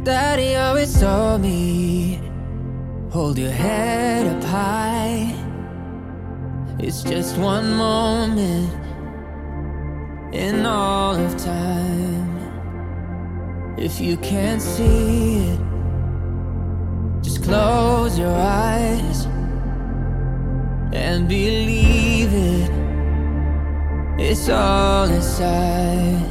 Daddy always told me, hold your head up high. It's just one moment in all of time. If you can't see it, just close your eyes and believe it. It's all inside.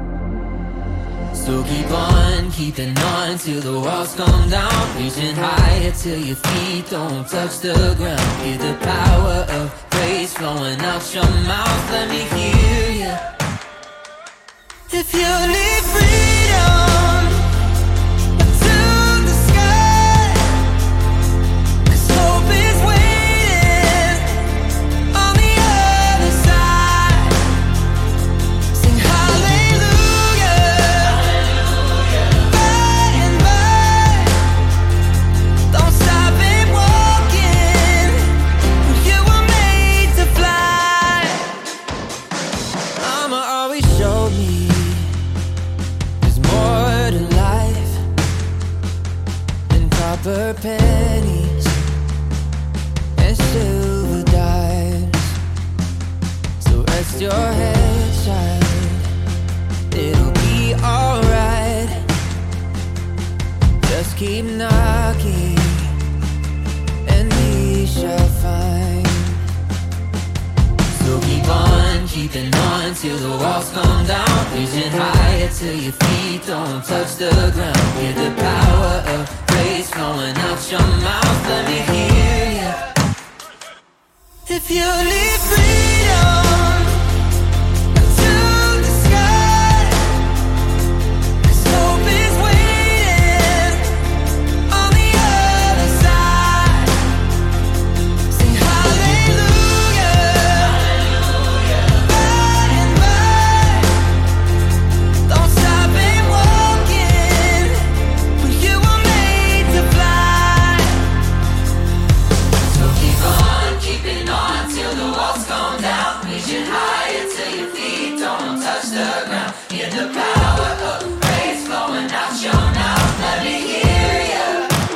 So keep on keeping on till the walls come down, reaching higher till your feet don't touch the ground. Hear the power of praise flowing out your mouth. Let me hear you. If you need freedom, to the sky, 'cause hope is waiting on the other side. Sing hallelujah, by and by. Don't stop it walking, you were made to fly. Mama always showed me there's more to life than copper pennies and silver dimes. So rest your head, child, it'll be alright. Just keep knocking and we shall find. So keep on keeping on till the walls come down, reaching higher till your feet don't touch the ground. Hear the power of praise flowing out your mouth. Let me hear you. If you need freedom, to the sky, 'cause hope is waiting on the other side. Sing hallelujah, by and by. Don't stop it walking, for you were made to fly. So keep on keeping on till the walls come down, reaching higher till your feet don't touch the ground. Hear the power of praise flowing out your mouth. Let me hear you.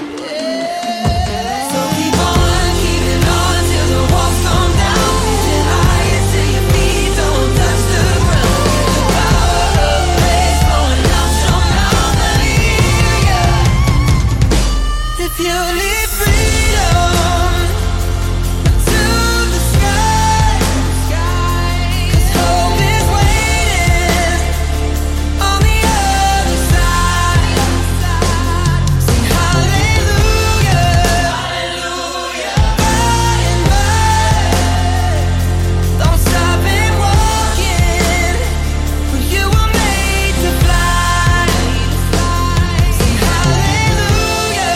So keep on keeping on till the walls come down, reaching higher till your feet don't touch the ground. Hear the power of praise flowing out your mouth. Let me hear you. If you need freedom, to the sky, 'cause hope is waiting on the other side. Sing hallelujah, by and by. Don't stop it walking, for you were made to fly. Sing hallelujah,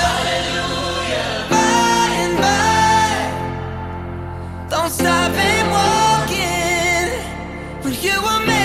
by and by. Don't stop it walking, for you were made